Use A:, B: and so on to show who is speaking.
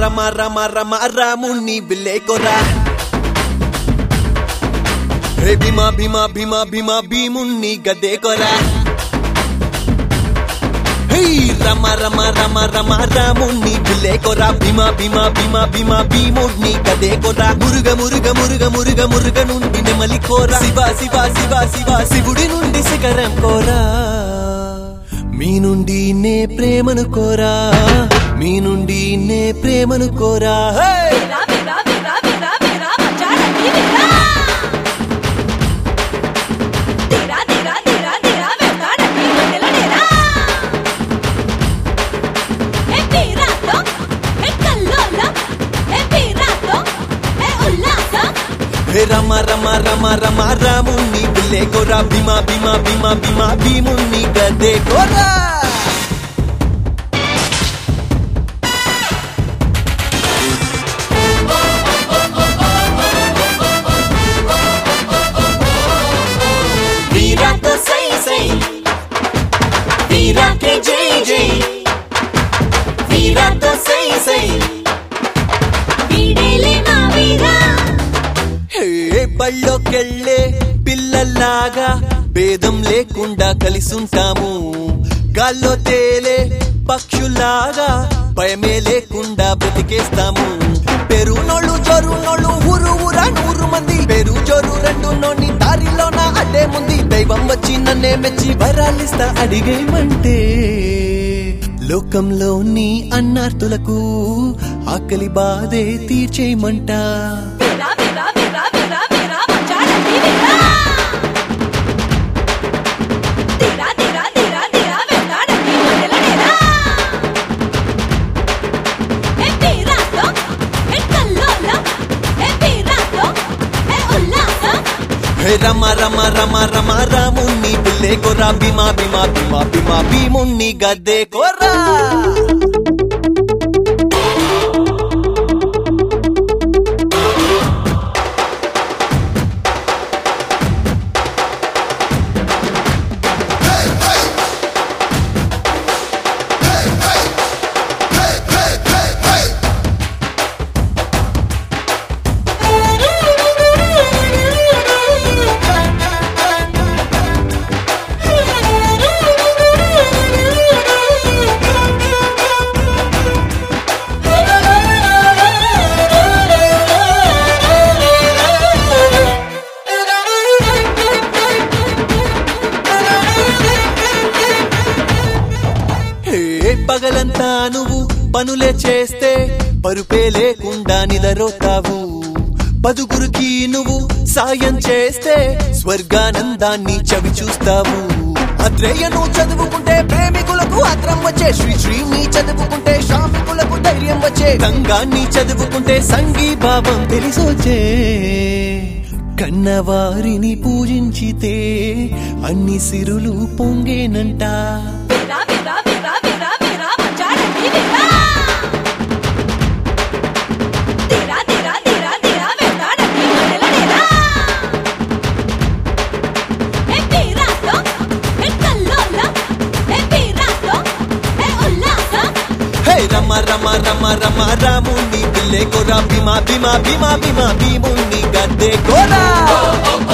A: రమ రమ రమ రాముణ్ణి విల్లేకొరా హే భీమా భీమా భీమా భీమా భీముణ్ణి గద్దేకొరా హే రమ రమ రమ రమ రాముణ్ణి విల్లేకొరా భీమా భీమా భీమా భీమా భీముణ్ణి గద్దేకొరా మురుగ మురుగ మురుగ మురుగ మురుగ నుండి నెమలి కోరా శివ శివ శివ శివ శివుడి నుండి శిఖరం కోరా మీ నుండి నే ప్రేమను కోరా మీ నుండి నే ప్రేమను కోరా రమ రమ రమ రమ రాముణ్ణి విల్లేకొరా భీమా భీమా భీమా భీమా భీముణ్ణి గద్దేకొరా వీరా తో సై సై వీరా కే జై జై వీరా తో సై సై వీడేలే మా వీరా బళ్ళోకెళ్ళే పిల్లల్లాగా భేదం లేకుండా కలిసుంటాము గాల్లో తేలే పక్షుల్లాగా భయమే లేకుండా బ్రతికేస్తాము పెరునోళ్ళు జరునోళ్ళు ఊరు ఊరా 100 మంది పెరు జోరు 2 నోని దారిలోన అడ్డే ముందు దైవం వచ్చి నన్నే మెచ్చి వరాలిస్తా అడిగేమంటే లోకంలోని అన్నార్తులకు ఆకలి బాధే తీర్చేయమంట రమ రమ రమ రమ రాముణ్ణి విల్లేకొరా భీమా భీమా భీమా భీమా భీముణ్ణి గద్దేకొరా పగలంతా నువ్వు పనులే చేస్తే పరుపే లేకుండా నిద్రపోతావు పదుగురికి నువ్వు సాయం చేస్తే స్వర్గానందాన్ని చవి చూస్తావు అత్రేయను చదువుకుంటే ప్రేమికులకు ఆత్రం వచ్చే శ్రీశ్రీని చదువుకుంటే శ్రామికులకు ధైర్యం వచ్చే గంగాన్ని చదువుకుంటే సంఘీభావం తెలిసొచ్చే కన్నవారిని పూజించితే అన్ని సిరులు పొంగేనంట రమ రమ రమ రమ రాముణ్ణి విల్లేకొరా భీమా భీమా భీమా భీమా భీముణ్ణి గద్దేకొరా